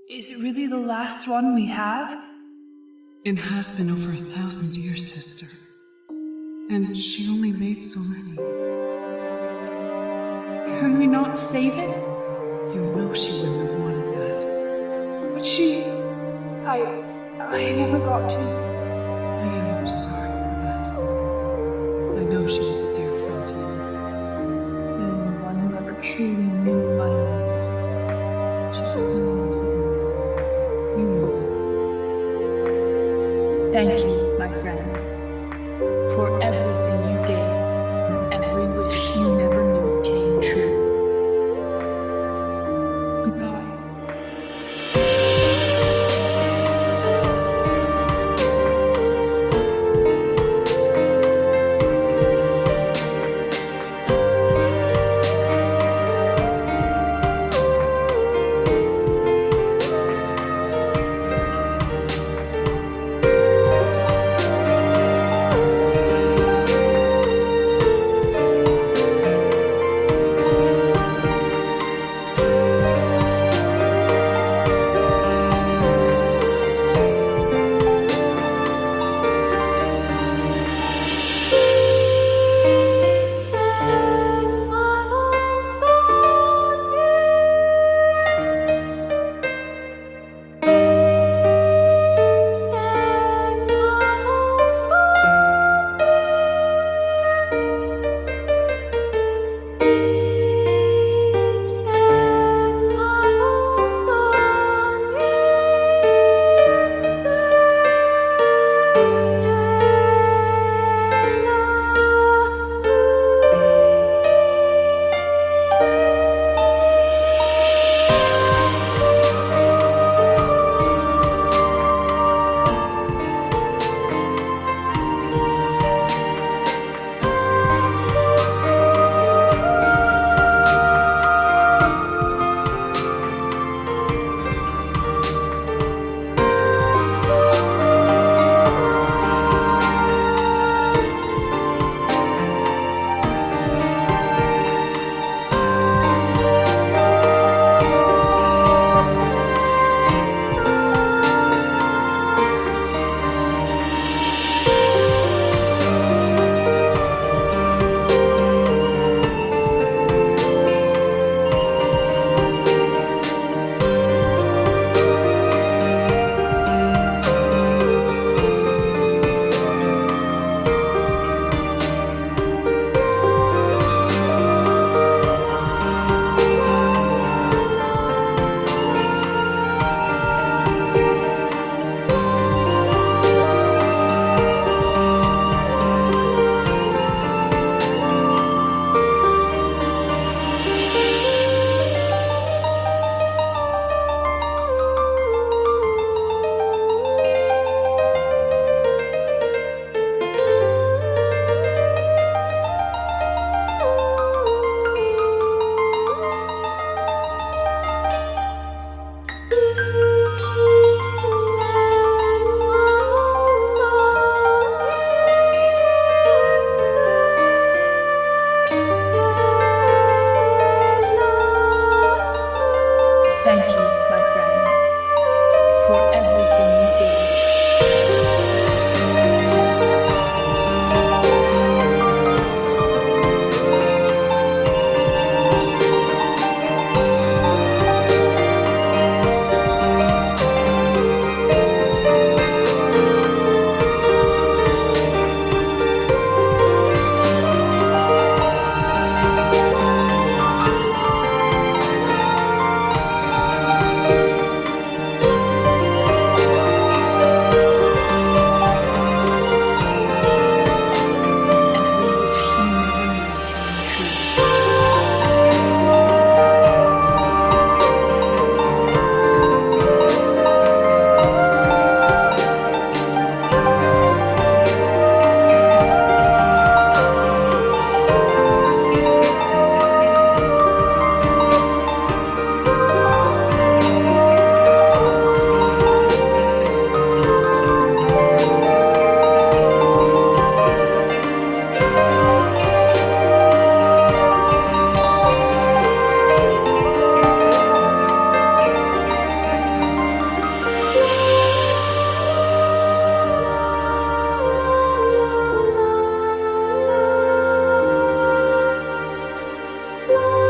Is it really the last one we have? It has been over 1,000 years, sister. And she only made so many. Can we not save it? You know she wouldn't have wanted that. But I never got to. I am sorry for that. I know she was a dear friend to you. The only one who ever truly knew my needs. She still loves you. You know it. Thank you, my friend, for everything you gave. Every wish you never knew came true. Goodbye. Thank you, my friend, for everything you gave. love.